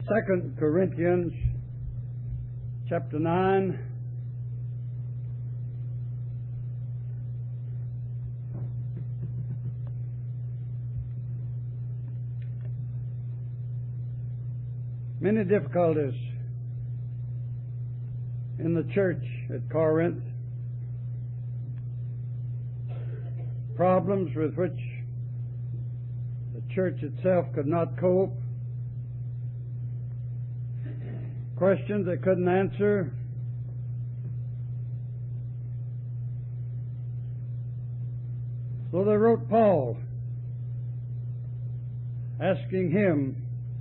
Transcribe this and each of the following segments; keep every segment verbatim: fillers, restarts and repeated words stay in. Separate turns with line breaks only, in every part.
Second Corinthians chapter nine. Many difficulties in the church at Corinth, problems with which the church itself could not cope, questions they couldn't answer, so they wrote Paul, asking him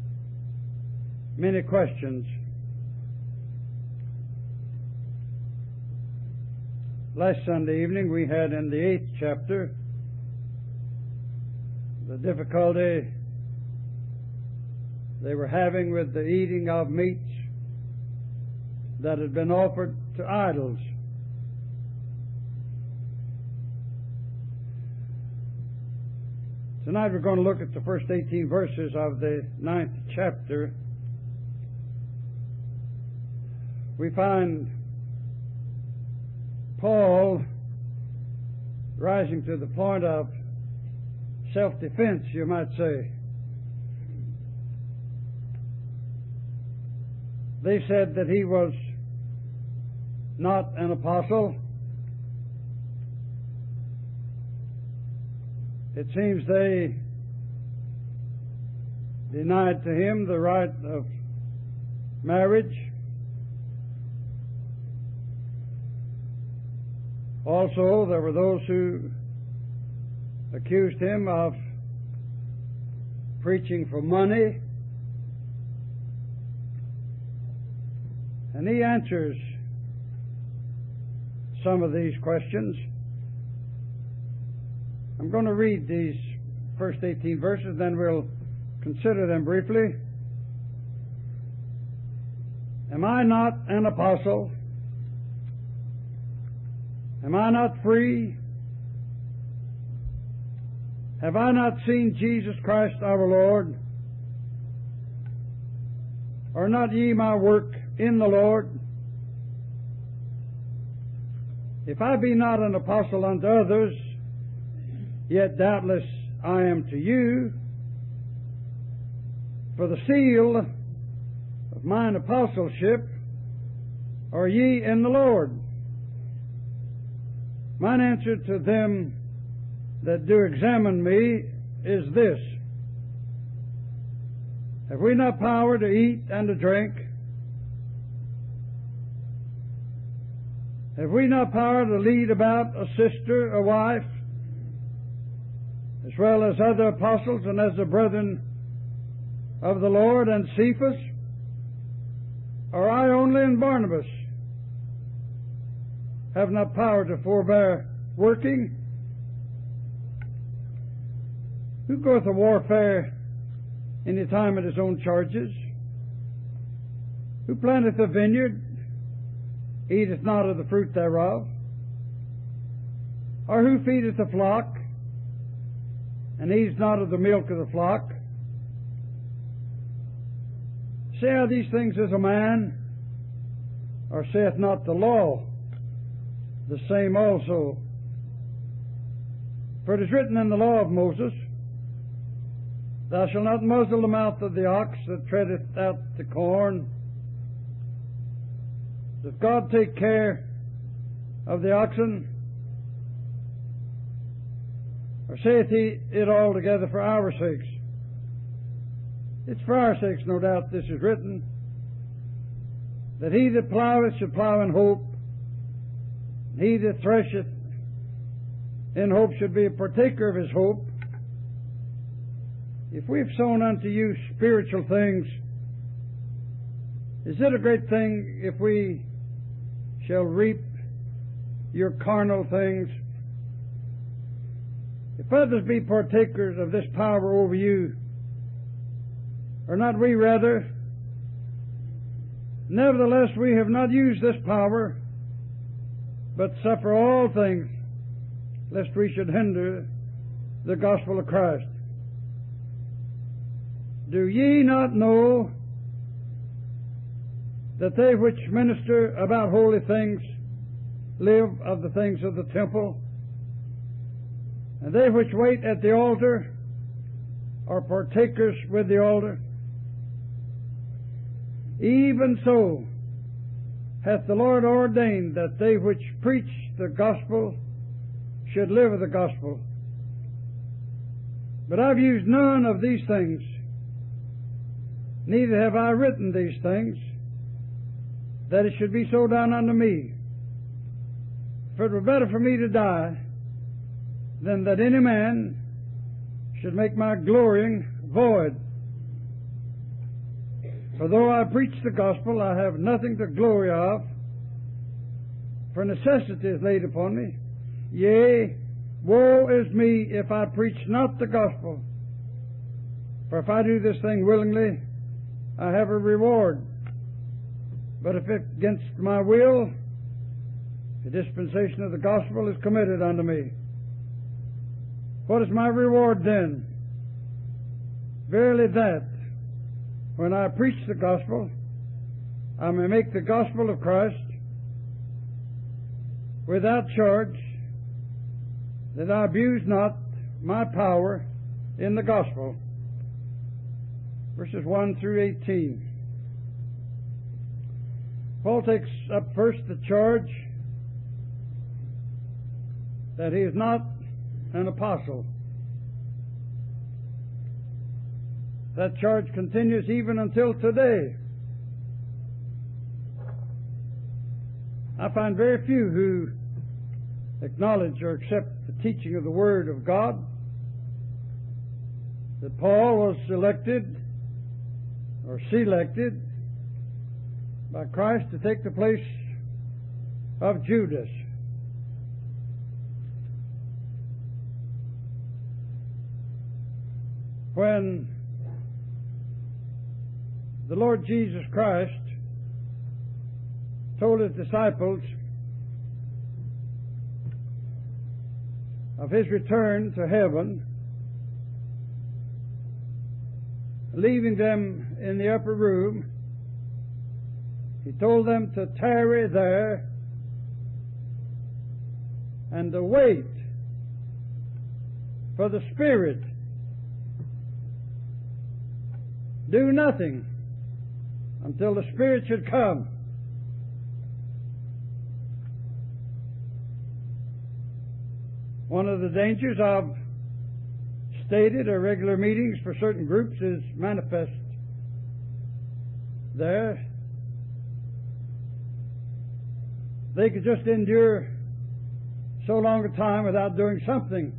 many questions. Last Sunday evening we had in the eighth chapter the difficulty they were having with the eating of meats that had been offered to idols. Tonight we're going to look at the first eighteen verses of the ninth chapter. We find Paul rising to the point of self-defense, you might say. They said that he was not an apostle. It seems they denied to him the right of marriage. Also, there were those who accused him of preaching for money. And he answers some of these questions. I'm going to read these first eighteen verses, then we'll consider them briefly. Am I not an apostle? Am I not free? Have I not seen Jesus Christ our Lord? Are not ye my work in the Lord? If I be not an apostle unto others, yet doubtless I am to you. For the seal of mine apostleship are ye in the Lord. Mine answer to them that do examine me is this: have we not power to eat and to drink? Have we not power to lead about a sister, a wife, as well as other apostles and as the brethren of the Lord and Cephas? Or I only and Barnabas have not power to forbear working? Who goeth to warfare any time at his own charges? Who planteth a vineyard, eateth not of the fruit thereof? Or who feedeth a flock, and eats not of the milk of the flock? Say I these things as a man, or saith not the law the same also? For it is written in the law of Moses, thou shalt not muzzle the mouth of the ox that treadeth out the corn. Doth God take care of the oxen? Or saith he it altogether for our sakes? It's for our sakes, no doubt, this is written, that he that ploweth should plow in hope, and he that thresheth in hope should be a partaker of his hope. If we have sown unto you spiritual things, is it a great thing if we shall reap your carnal things? If others be partakers of this power over you, are not we rather? Nevertheless, we have not used this power, but suffer all things, lest we should hinder the gospel of Christ. Do ye not know that they which minister about holy things live of the things of the temple, and they which wait at the altar are partakers with the altar. Even so hath the Lord ordained that they which preach the gospel should live of the gospel. But I've used none of these things, neither have I written these things, that it should be so done unto me. For it were better for me to die than that any man should make my glorying void. For though I preach the gospel, I have nothing to glory of, for necessity is laid upon me. Yea, woe is me if I preach not the gospel. For if I do this thing willingly, I have a reward. But if it against my will, the dispensation of the gospel is committed unto me. What is my reward then? Verily that, when I preach the gospel, I may make the gospel of Christ without charge, that I abuse not my power in the gospel. Verses one through eighteen. Paul takes up first the charge that he is not an apostle. That charge continues even until today. I find very few who acknowledge or accept the teaching of the Word of God, that Paul was selected or selected by Christ to take the place of Judas. When the Lord Jesus Christ told His disciples of His return to heaven, leaving them in the upper room, He told them to tarry there and to wait for the Spirit. Do nothing until the Spirit should come. One of the dangers of stated or regular meetings for certain groups is manifest there. They could just endure so long a time without doing something.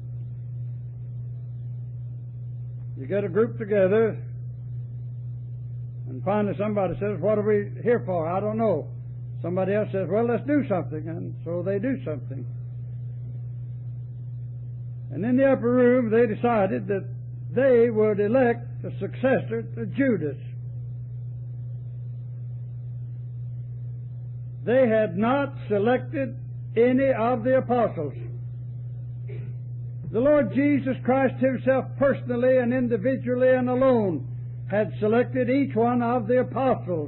You get a group together, and finally somebody says, "What are we here for?" "I don't know." Somebody else says, "Well, let's do something." And so they do something. And in the upper room, they decided that they would elect a successor to Judas. They had not selected any of the apostles. The Lord Jesus Christ Himself personally and individually and alone had selected each one of the apostles.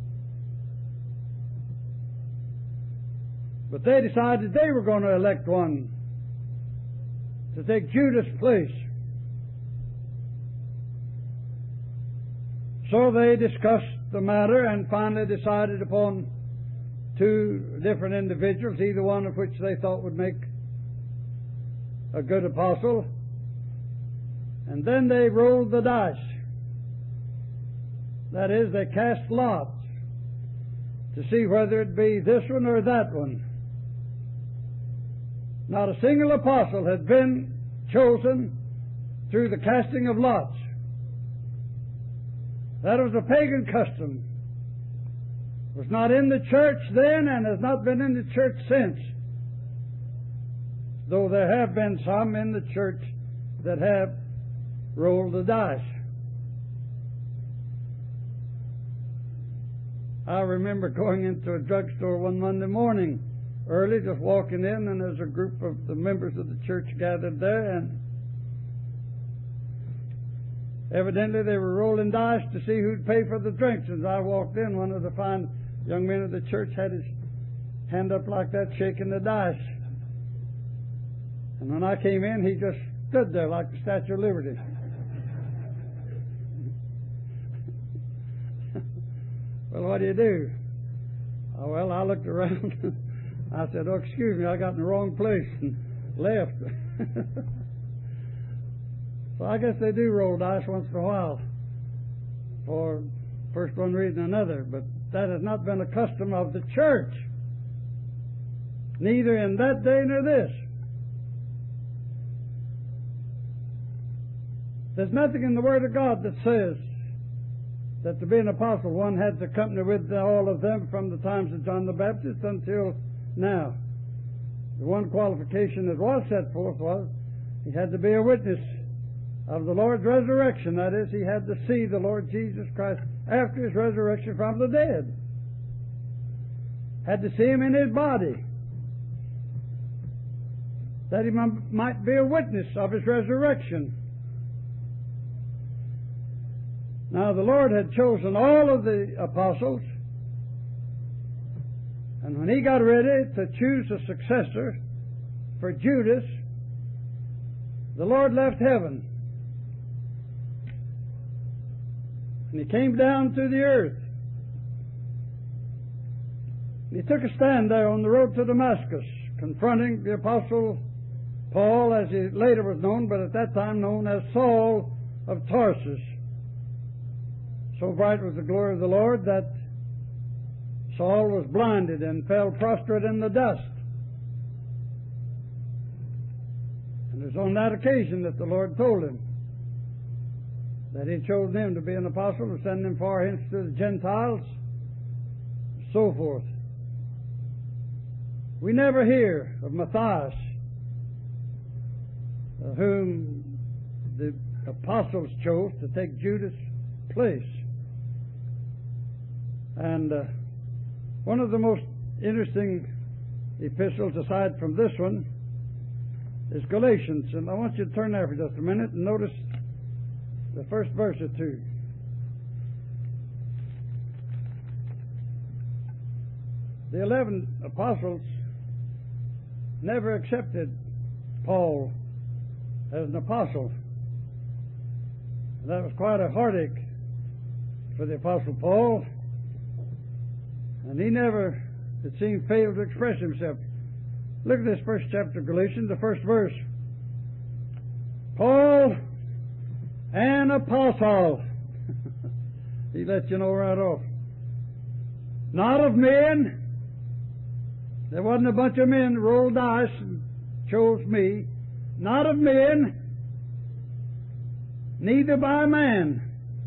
But they decided they were going to elect one to take Judas' place. So they discussed the matter and finally decided upon two different individuals, either one of which they thought would make a good apostle. And then they rolled the dice. That is, they cast lots to see whether it be this one or that one. Not a single apostle had been chosen through the casting of lots. That was a pagan custom. It was not in the church then and has not been in the church since. Though there have been some in the church that have rolled the dice. I remember going into a drugstore one Monday morning early, just walking in, and there's a group of the members of the church gathered there, and evidently they were rolling dice to see who'd pay for the drinks. As I walked in, one of the fine young man at the church had his hand up like that, shaking the dice. And when I came in, he just stood there like the Statue of Liberty. Well, what do you do? Oh, well, I looked around. I said, oh, excuse me, I got in the wrong place, and left. So I guess they do roll dice once in a while, for first one reason or another, but that has not been a custom of the church, neither in that day nor this. There's nothing in the Word of God that says that to be an apostle one had to accompany with all of them from the times of John the Baptist until now. The one qualification that was set forth was he had to be a witness of the Lord's resurrection. That is, he had to see the Lord Jesus Christ after his resurrection from the dead. Had to see him in his body, that he might be a witness of his resurrection. Now, the Lord had chosen all of the apostles, and when he got ready to choose a successor for Judas, the Lord left heaven, and he came down to the earth. And he took a stand there on the road to Damascus, confronting the apostle Paul, as he later was known, but at that time known as Saul of Tarsus. So bright was the glory of the Lord that Saul was blinded and fell prostrate in the dust. And it was on that occasion that the Lord told him that he had chosen him to be an apostle, to send him far hence to the Gentiles, and so forth. We never hear of Matthias, uh, whom the apostles chose to take Judas' place. And uh, one of the most interesting epistles, aside from this one, is Galatians. And I want you to turn there for just a minute and notice the first verse or two. The eleven apostles never accepted Paul as an apostle. That was quite a heartache for the apostle Paul. And he never, it seemed, failed to express himself. Look at this first chapter of Galatians, the first verse. Paul, an apostle. He lets you know right off. Not of men. There wasn't a bunch of men that rolled dice and chose me. Not of men, neither by man.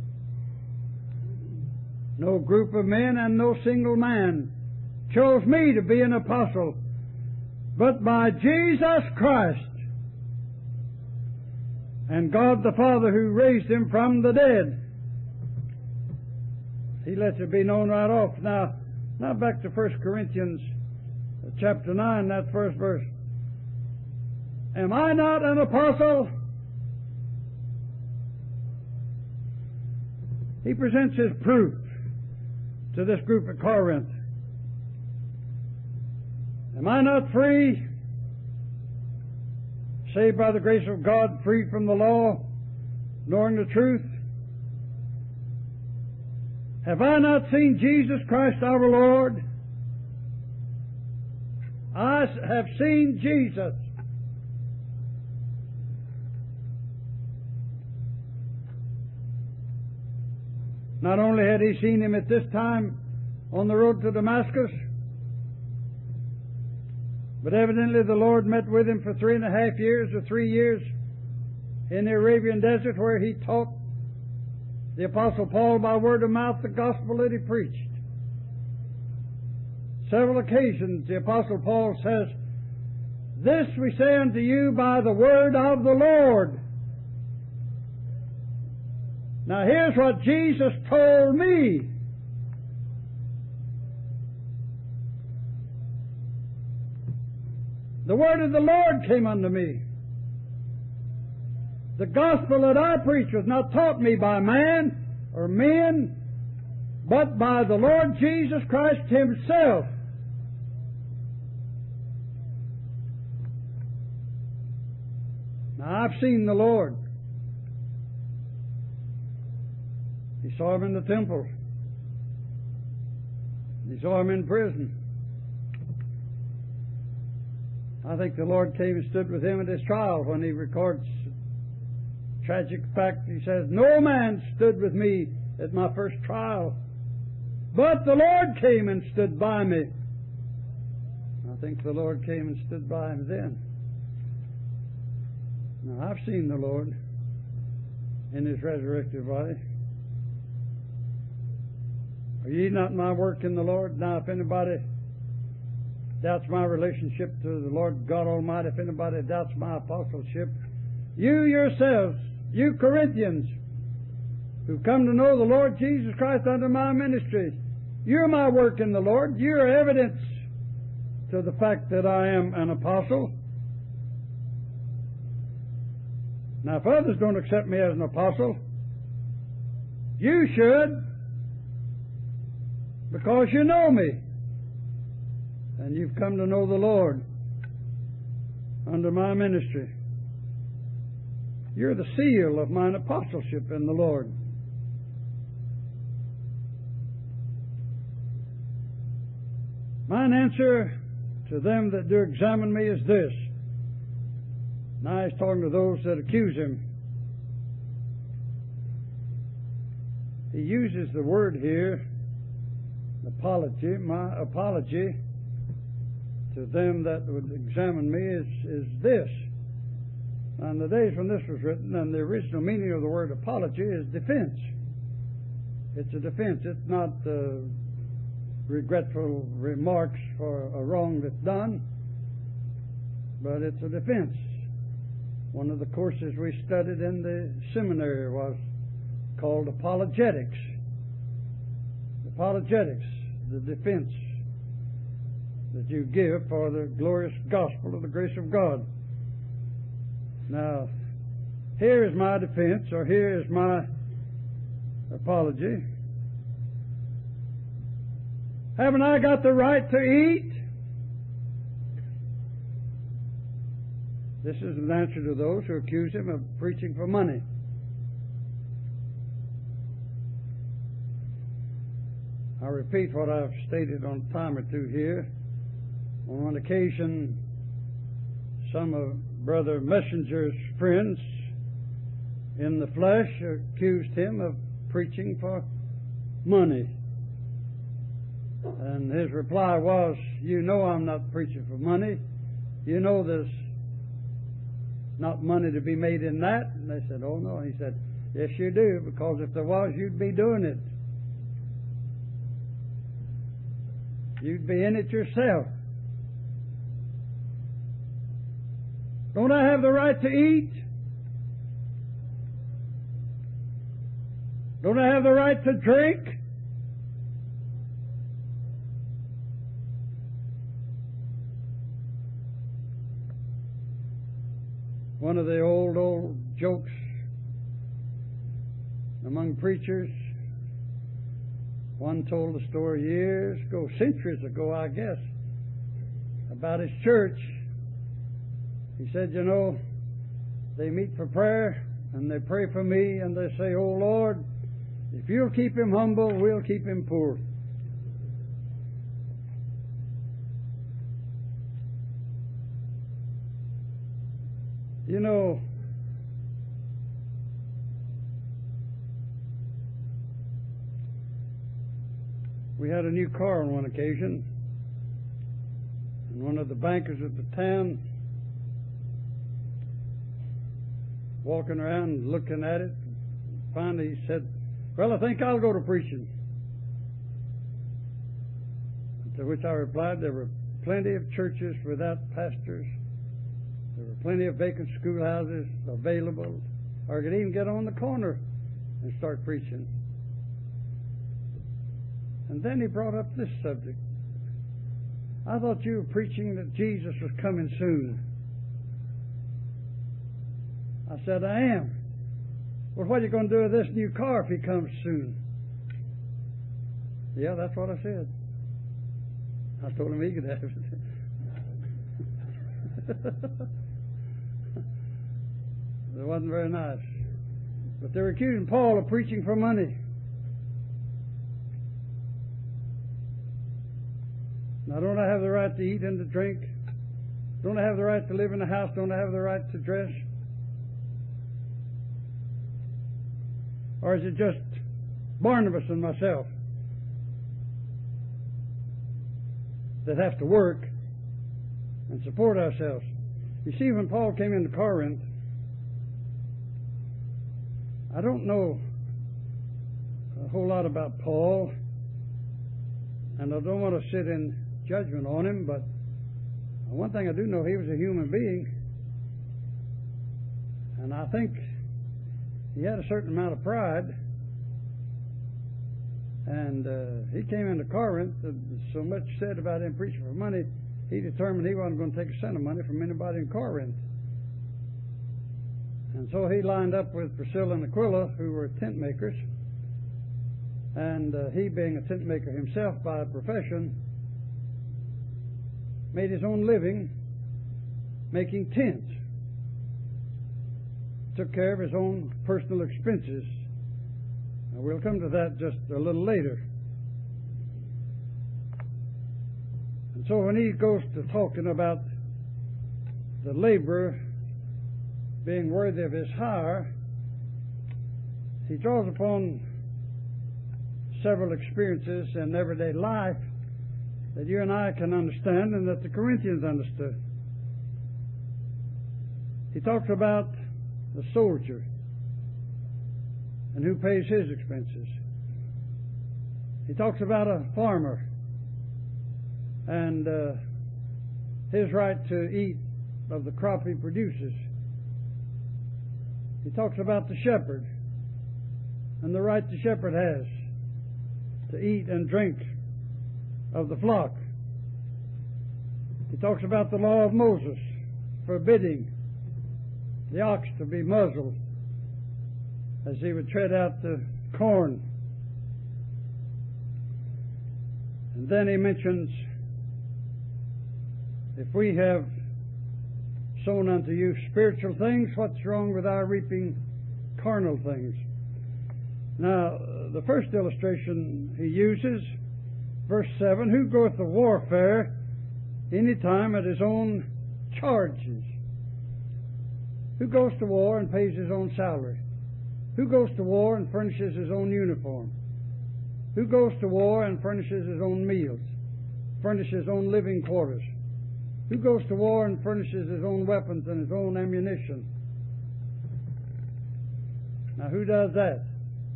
No group of men and no single man chose me to be an apostle, but by Jesus Christ and God the Father who raised him from the dead. He lets it be known right off. Now, now back to First Corinthians chapter nine, that first verse. Am I not an apostle? He presents his proof to this group at Corinth. Am I not free? Saved by the grace of God, free from the law, knowing the truth? Have I not seen Jesus Christ our Lord? I have seen Jesus. Not only had he seen him at this time on the road to Damascus, but evidently the Lord met with him for three and a half years or three years in the Arabian desert, where he taught the Apostle Paul by word of mouth the gospel that he preached. Several occasions the Apostle Paul says, "This we say unto you by the word of the Lord." Now here's what Jesus told me. The word of the Lord came unto me. The gospel that I preach was not taught me by man or men, but by the Lord Jesus Christ Himself. Now, I've seen the Lord. He saw Him in the temple. He saw Him in prison. I think the Lord came and stood with Him at His trial when He records tragic fact. He says, "No man stood with me at my first trial, but the Lord came and stood by me." I think the Lord came and stood by Him then. Now, I've seen the Lord in His resurrected body. Are ye not my work in the Lord? Now, if anybody doubts my relationship to the Lord God Almighty, if anybody doubts my apostleship, you yourselves, you Corinthians, who come to know the Lord Jesus Christ under my ministry, you're my work in the Lord. You're evidence to the fact that I am an apostle. Now, if others don't accept me as an apostle, you should, because you know me and you've come to know the Lord under my ministry. You're the seal of mine apostleship in the Lord. Mine answer to them that do examine me is this. Now he's talking to those that accuse him. He uses the word here, apology. My apology to them that would examine me is, is this. On the days when this was written, and the original meaning of the word apology is defense. It's a defense. It's not uh, regretful remarks for a wrong that's done, but it's a defense. One of the courses we studied in the seminary was called apologetics. Apologetics, the defense that you give for the glorious gospel of the grace of God. Now, here is my defense, or here is my apology. Haven't I got the right to eat? This is an answer to those who accuse him of preaching for money. I repeat what I've stated on a time or two here. On one occasion, some of Brother Messenger's friends in the flesh accused him of preaching for money. And his reply was, "You know I'm not preaching for money. You know there's not money to be made in that." And they said, "Oh no." He said, "Yes you do, because if there was, you'd be doing it. You'd be in it yourself. Don't I have the right to eat? Don't I have the right to drink? One of the old, old jokes among preachers, one told a story years ago, centuries ago, I guess, about his church. He said, you know, they meet for prayer and they pray for me and they say, "Oh Lord, if you'll keep him humble, we'll keep him poor." You know, we had a new car on one occasion, and one of the bankers at the town, walking around looking at it, finally he said, "Well, I think I'll go to preaching." To which I replied, there were plenty of churches without pastors. There were plenty of vacant schoolhouses available, or you could even get on the corner and start preaching. And then he brought up this subject. "I thought you were preaching that Jesus was coming soon." I said, "I am." "Well, what are you going to do with this new car if he comes soon?" Yeah, that's what I said. I told him he could have it. It wasn't very nice. But they were accusing Paul of preaching for money. Now, don't I have the right to eat and to drink? Don't I have the right to live in a house? Don't I have the right to dress? Or is it just Barnabas and myself that have to work and support ourselves? You see, when Paul came into Corinth, I don't know a whole lot about Paul, and I don't want to sit in judgment on him, but one thing I do know, he was a human being, and I think he had a certain amount of pride, and uh, he came into Corinth, and so much said about him preaching for money, he determined he wasn't going to take a cent of money from anybody in Corinth. And so he lined up with Priscilla and Aquila, who were tent makers, and uh, he, being a tent maker himself by profession, made his own living making tents. Took care of his own personal expenses. Now, we'll come to that just a little later. And so when he goes to talking about the laborer being worthy of his hire, he draws upon several experiences in everyday life that you and I can understand and that the Corinthians understood. He talks about the soldier and who pays his expenses. He talks about a farmer and uh, his right to eat of the crop he produces. He talks about the shepherd and the right the shepherd has to eat and drink of the flock. He talks about the law of Moses forbidding the ox to be muzzled as he would tread out the corn. And then he mentions, if we have sown unto you spiritual things, what's wrong with our reaping carnal things? Now, the first illustration he uses, verse seven, who goeth to warfare any time at his own charges? Who goes to war and pays his own salary? Who goes to war and furnishes his own uniform? Who goes to war and furnishes his own meals, furnishes his own living quarters? Who goes to war and furnishes his own weapons and his own ammunition? Now, who does that?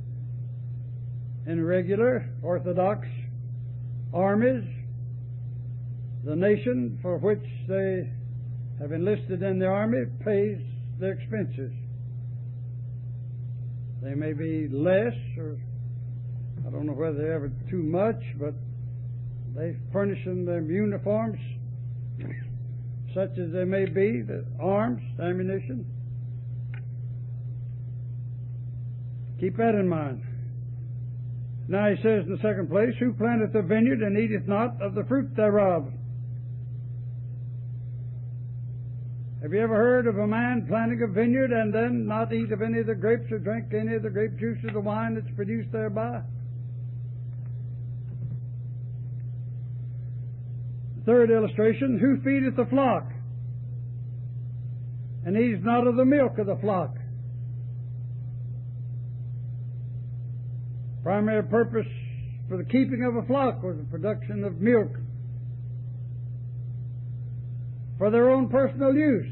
In regular, orthodox armies, the nation for which they have enlisted in the army pays their expenses. They may be less, or I don't know whether they're ever too much, but they furnish them their uniforms, such as they may be, the arms, ammunition. Keep that in mind. Now he says in the second place, who planteth a vineyard and eateth not of the fruit thereof? Have you ever heard of a man planting a vineyard and then not eat of any of the grapes or drink any of the grape juice or the wine that's produced thereby? Third illustration, who feedeth the flock and eateth not of the milk of the flock? Primary purpose for the keeping of a flock was the production of milk for their own personal use.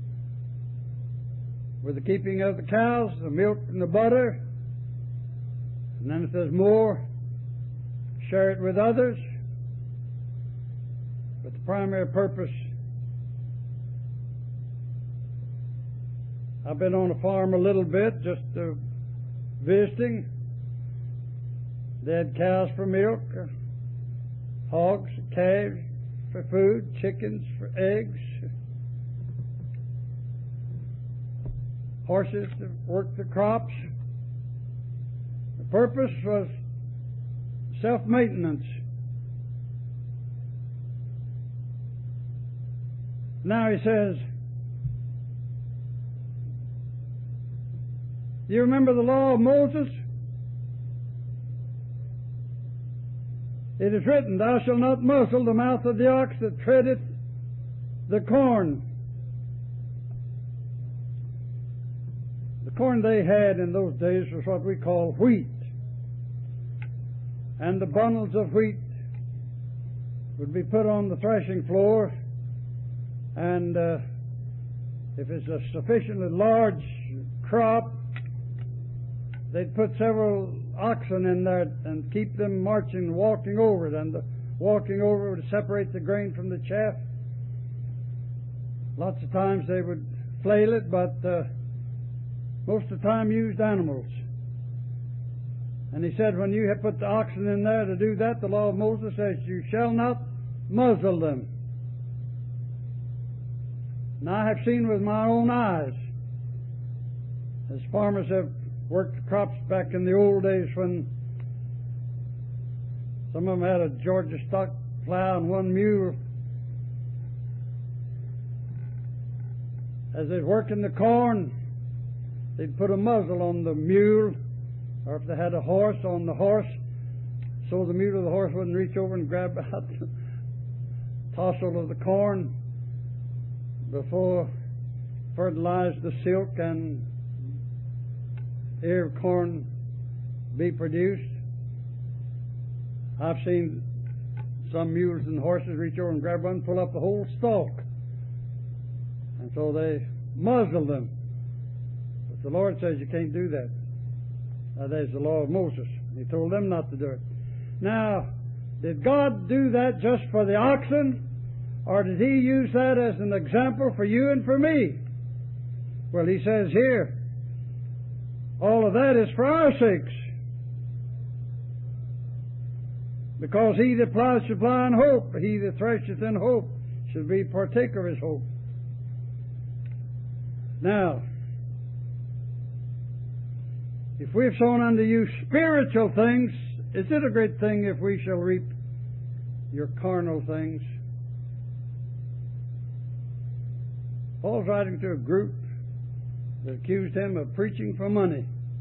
With the keeping of the cows, the milk and the butter, and then if there's more, share it with others. But the primary purpose, I've been on a farm a little bit, just uh, visiting. They had cows for milk, uh, hogs, calves for food, chickens for eggs, horses to work the crops. The purpose was self-maintenance. Now he says, do you remember the law of Moses? It is written, thou shalt not muzzle the mouth of the ox that treadeth the corn. The corn they had in those days was what we call wheat. And the bundles of wheat would be put on the threshing floor, and uh, if it's a sufficiently large crop, they'd put several oxen in there and keep them marching, walking over it, and the walking over would separate the grain from the chaff. Lots of times they would flail it, but uh, most of the time used animals. And he said, when you have put the oxen in there to do that, the law of Moses says, you shall not muzzle them. And I have seen with my own eyes, as farmers have worked the crops back in the old days when some of them had a Georgia stock plow and one mule. As they'd working the corn, they'd put a muzzle on the mule, or if they had a horse, on the horse, so the mule or the horse wouldn't reach over and grab out the tossel of the corn before fertilize the silk and ear of corn be produced. I've seen some mules and horses reach over and grab one and pull up the whole stalk. And so they muzzle them. But the Lord says you can't do that. Now, there's the law of Moses. He told them not to do it. Now, did God do that just for the oxen, or did He use that as an example for you and for me? Well, He says here, all of that is for our sakes. Because he that plows shall plow in hope, but he that thresheth in hope shall be partaker of his hope. Now, if we have sown unto you spiritual things, is it a great thing if we shall reap your carnal things? Paul's writing to a group that accused him of preaching for money.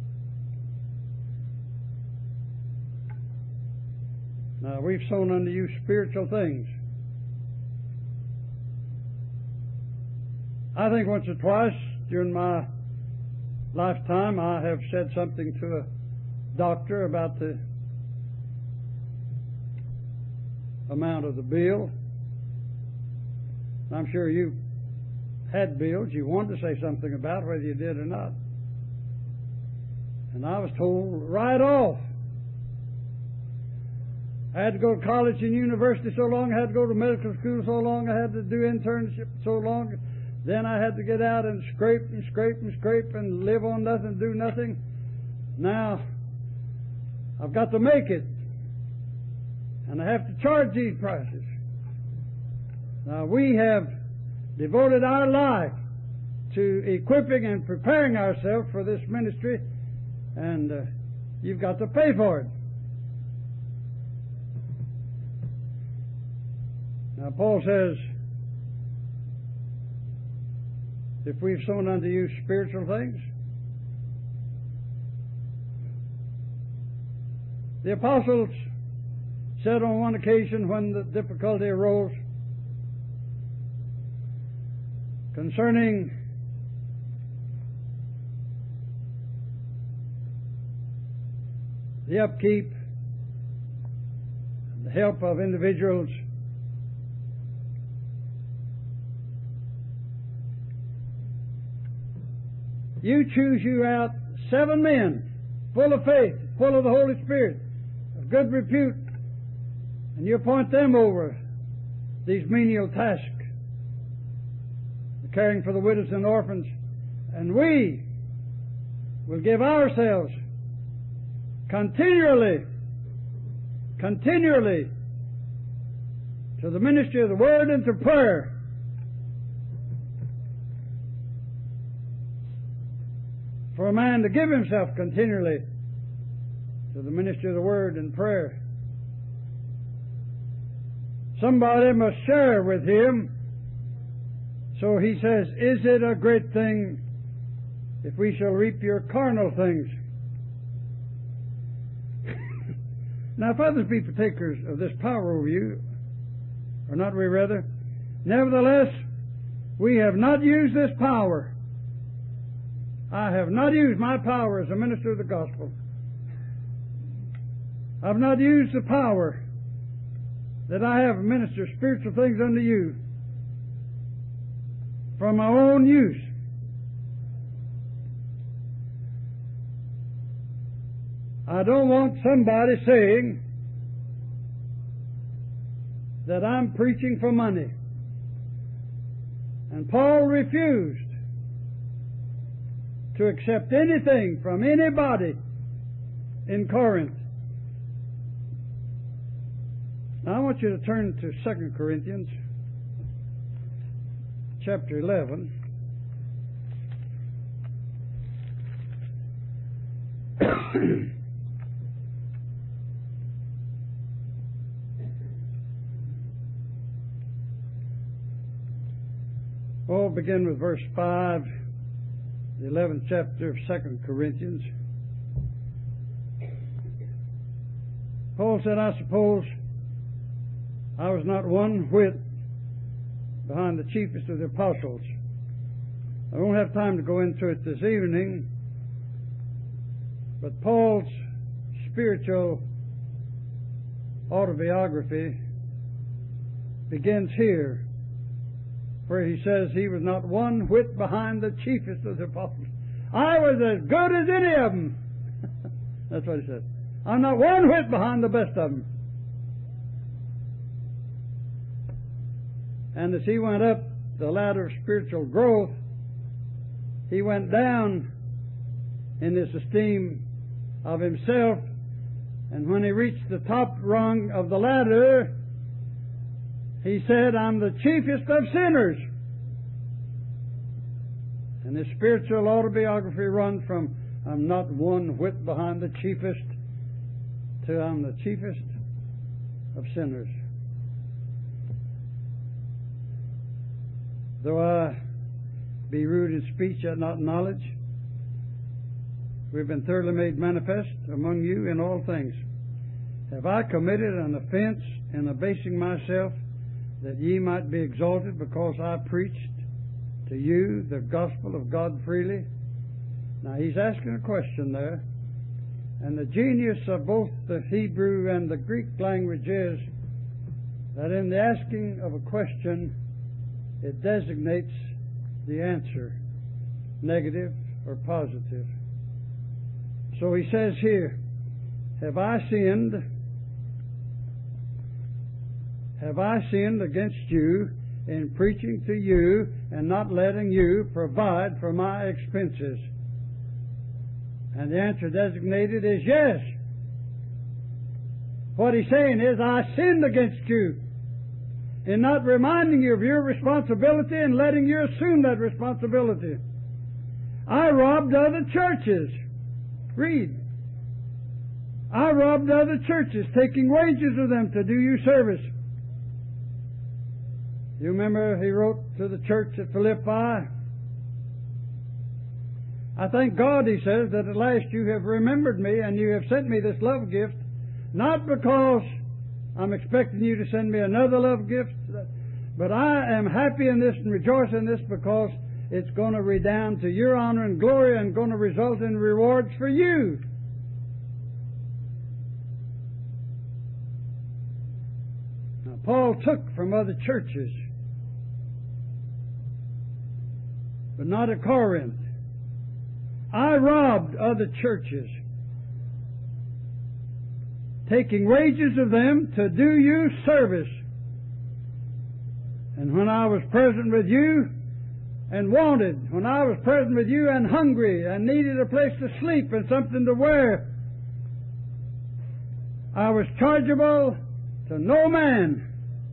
Now, we've sown unto you spiritual things. I think once or twice during my lifetime I have said something to a doctor about the amount of the bill. I'm sure you had bills you wanted to say something about, whether you did or not. And I was told right off. I had to go to college and university so long, I had to go to medical school so long, I had to do internship so long. Then I had to get out and scrape and scrape and scrape and live on nothing, do nothing. Now, I've got to make it. And I have to charge these prices. Now, we have devoted our life to equipping and preparing ourselves for this ministry, and uh, you've got to pay for it. Now, Paul says, if we've sown unto you spiritual things, the apostles said on one occasion when the difficulty arose concerning the upkeep, the help of individuals, you choose you out seven men full of faith, full of the Holy Spirit, of good repute, and you appoint them over these menial tasks, the caring for the widows and orphans, and we will give ourselves continually, continually to the ministry of the Word and to prayer. For a man to give himself continually to the ministry of the Word and prayer Somebody must share with him. So he says, is it a great thing if we shall reap your carnal things? Now, if others be partakers of this power over you, or not we rather, nevertheless, we have not used this power. I have not used my power as a minister of the gospel. I've not used the power that I have ministered spiritual things unto you for my own use. I don't want somebody saying that I'm preaching for money. And Paul refused to accept anything from anybody in Corinth. Now I want you to turn to Second Corinthians chapter eleven. We'll begin with verse five, the eleventh chapter of Second Corinthians. Paul said, I suppose I was not one whit behind the chiefest of the apostles. I won't have time to go into it this evening, but Paul's spiritual autobiography begins here, where he says he was not one whit behind the chiefest of the apostles. I was as good as any of them. That's what he said. I'm not one whit behind the best of them. And as he went up the ladder of spiritual growth, he went down in his esteem of himself, and when he reached the top rung of the ladder, he said, I'm the chiefest of sinners. And his spiritual autobiography runs from, I'm not one whit behind the chiefest, to I'm the chiefest of sinners. Though I be rude in speech, yet not in knowledge, we've been thoroughly made manifest among you in all things. Have I committed an offense in abasing myself, that ye might be exalted because I preached to you the gospel of God freely? Now he's asking a question there, and the genius of both the Hebrew and the Greek language is that in the asking of a question, it designates the answer, negative or positive. So he says here, have I sinned? Have I sinned against you in preaching to you and not letting you provide for my expenses? And the answer designated is yes. What he's saying is, I sinned against you in not reminding you of your responsibility and letting you assume that responsibility. I robbed other churches. Read. I robbed other churches, taking wages of them to do you service. You remember he wrote to the church at Philippi, I thank God, he says, that at last you have remembered me and you have sent me this love gift, not because I'm expecting you to send me another love gift, but I am happy in this and rejoice in this because it's going to redound to your honor and glory and going to result in rewards for you. Now, Paul took from other churches, but not at Corinth. I robbed other churches, taking wages of them to do you service. And when I was present with you and wanted, when I was present with you and hungry and needed a place to sleep and something to wear, I was chargeable to no man.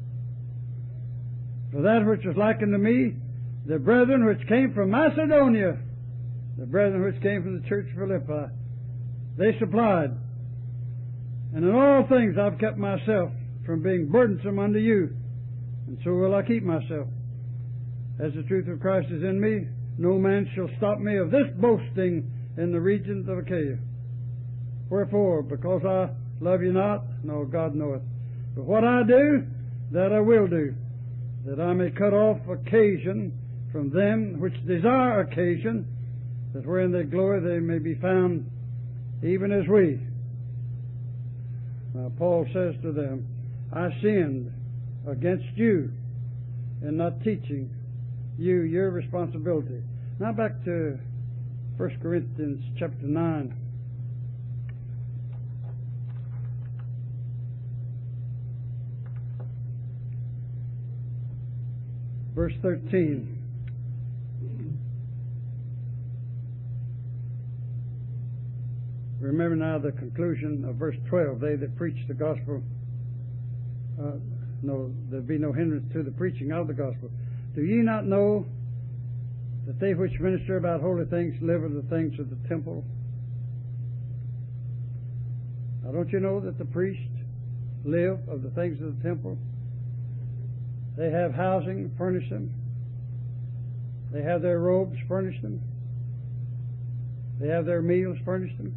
For that which was likened to me, the brethren which came from Macedonia, the brethren which came from the church of Philippi, they supplied. And in all things I've kept myself from being burdensome unto you, and so will I keep myself. As the truth of Christ is in me, no man shall stop me of this boasting in the regions of Achaia. Wherefore, because I love you not, no, God knoweth. But what I do, that I will do, that I may cut off occasion from them which desire occasion, that wherein they glory they may be found even as we. Now Paul says to them, I sinned against you in not teaching you your responsibility. Now back to First Corinthians chapter nine. Verse thirteen. Remember now the conclusion of verse twelve. They that preach the gospel, uh, no, there be no hindrance to the preaching of the gospel. Do ye not know that they which minister about holy things live of the things of the temple? Now don't you know that the priests live of the things of the temple? They have housing furnished them. They have their robes furnished them. They have their meals furnished them.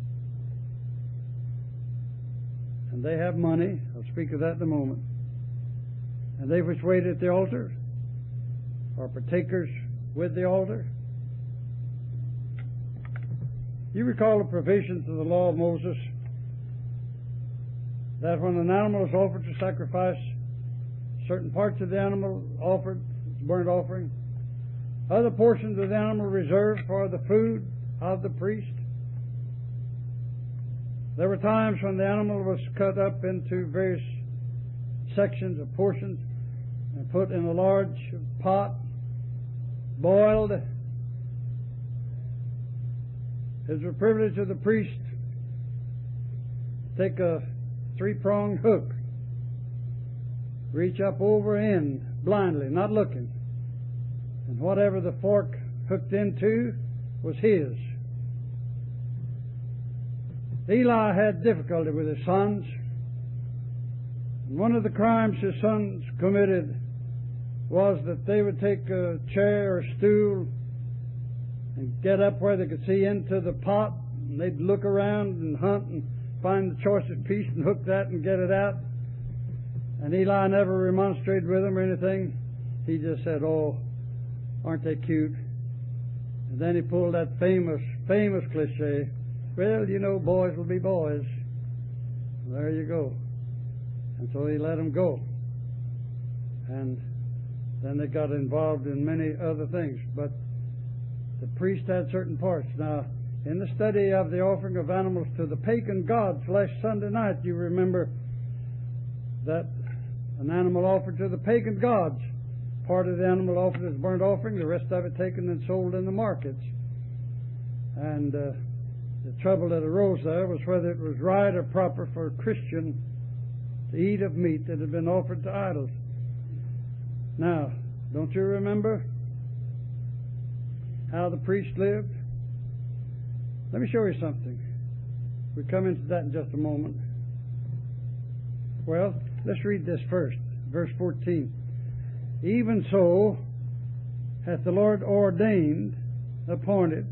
And they have money. I'll speak of that in a moment. And they which wait at the altar are partakers with the altar. You recall the provisions of the law of Moses, that when an animal is offered to sacrifice, certain parts of the animal offered as burnt offering, other portions of the animal reserved for the food of the priest. There were times when the animal was cut up into various sections or portions and put in a large pot, boiled. It was a privilege of the priest to take a three-pronged hook, reach up over in blindly, not looking, and whatever the fork hooked into was his. Eli had difficulty with his sons, and one of the crimes his sons committed was that they would take a chair or stool and get up where they could see into the pot, and they'd look around and hunt and find the choicest piece and hook that and get it out. And Eli never remonstrated with them or anything. He just said, "Oh, aren't they cute?" And then he pulled that famous, famous cliche, "Well, you know, boys will be boys." There you go. And so he let them go. And then they got involved in many other things. But the priest had certain parts. Now, in the study of the offering of animals to the pagan gods last Sunday night, you remember that an animal offered to the pagan gods, part of the animal offered as burnt offering, the rest of it taken and sold in the markets. And uh, the trouble that arose there was whether it was right or proper for a Christian to eat of meat that had been offered to idols. Now, don't you remember how the priest lived? Let me show you something. We'll come into that in just a moment. Well, let's read this first, verse fourteen. Even so hath the Lord ordained, appointed,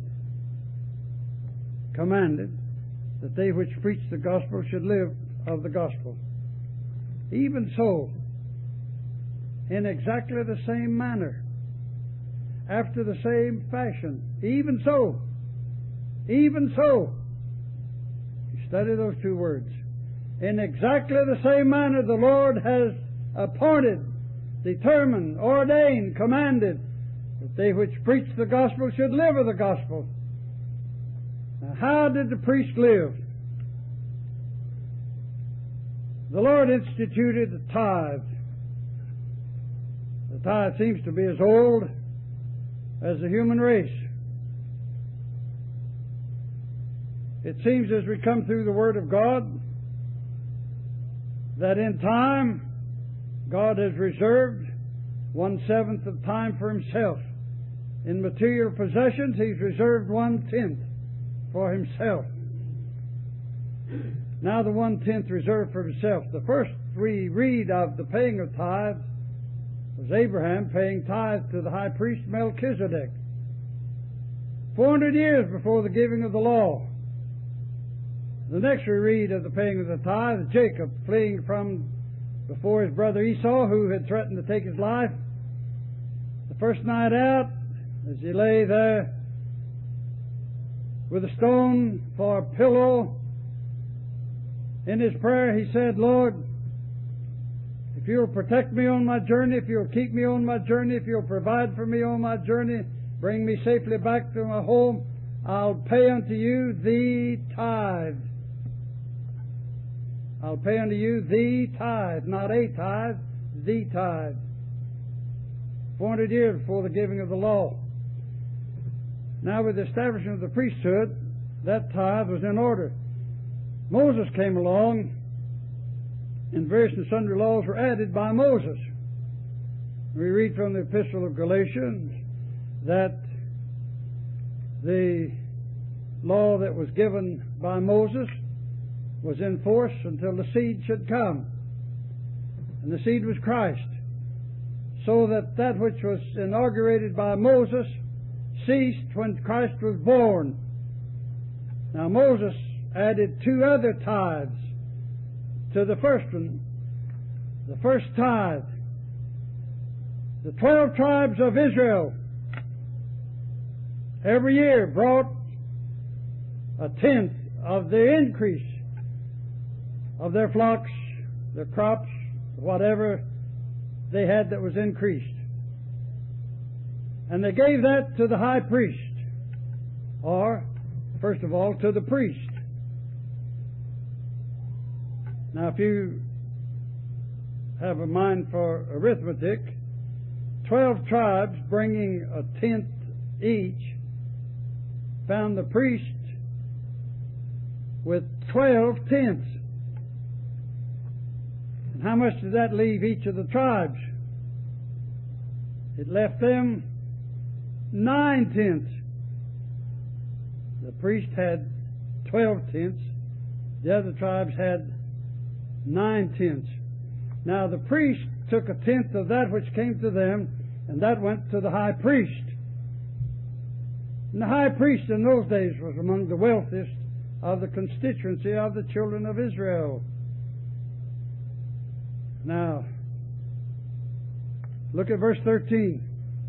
commanded, that they which preach the gospel should live of the gospel. Even so, in exactly the same manner, after the same fashion, even so, even so. You study those two words. In exactly the same manner the Lord has appointed, determined, ordained, commanded, that they which preach the gospel should live of the gospel. Now, how did the priest live? The Lord instituted the tithe. The tithe seems to be as old as the human race. It seems as we come through the Word of God that in time God has reserved one-seventh of time for Himself. In material possessions He's reserved one-tenth for Himself. Now the one-tenth reserved for Himself. The first we read of the paying of tithes was Abraham paying tithes to the high priest Melchizedek. Four hundred years before the giving of the law. The next we read of the paying of the tithe, Jacob fleeing from before his brother Esau, who had threatened to take his life. The first night out, as he lay there with a stone for a pillow, in his prayer he said, Lord, if you'll protect me on my journey, if you'll keep me on my journey, if you'll provide for me on my journey, bring me safely back to my home, I'll pay unto you the tithe. I'll pay unto you the tithe, not a tithe, the tithe. Four hundred years before the giving of the law. Now with the establishment of the priesthood, that tithe was in order. Moses came along, and various and sundry laws were added by Moses. We read from the Epistle of Galatians that the law that was given by Moses was in force until the seed should come. And the seed was Christ. So that that which was inaugurated by Moses ceased when Christ was born. Now Moses added two other tithes to the first one. The first tithe. The twelve tribes of Israel every year brought a tenth of the increase of their flocks, their crops, whatever they had that was increased. And they gave that to the high priest, or, first of all, to the priest. Now, if you have a mind for arithmetic, twelve tribes bringing a tenth each found the priest with twelve tenths. And how much did that leave each of the tribes? It left them nine tenths. The priest had twelve tenths. The other tribes had nine tenths. Now the priest took a tenth of that which came to them, and that went to the high priest. And the high priest in those days was among the wealthiest of the constituency of the children of Israel. Now, look at verse thirteen.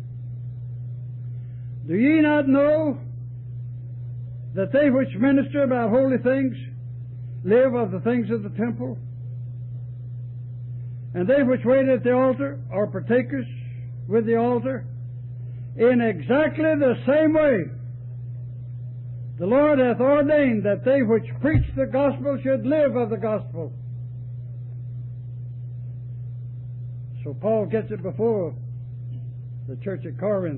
Do ye not know that they which minister about holy things live of the things of the temple? And they which wait at the altar are partakers with the altar. In exactly the same way, the Lord hath ordained that they which preach the gospel should live of the gospel. So Paul gets it before the church at Corinth.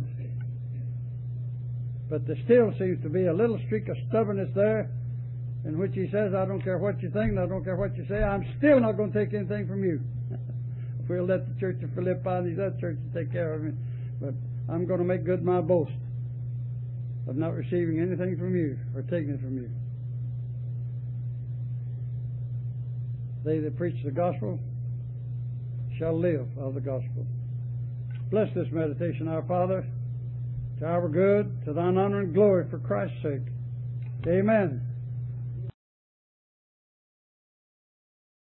But there still seems to be a little streak of stubbornness there, in which he says, I don't care what you think, and I don't care what you say, I'm still not going to take anything from you. We'll let the church of Philippi and these other churches take care of me. But I'm going to make good my boast of not receiving anything from you or taking it from you. They that preach the gospel shall live of the gospel. Bless this meditation, our Father, to our good, to thine honor and glory for Christ's sake. Amen.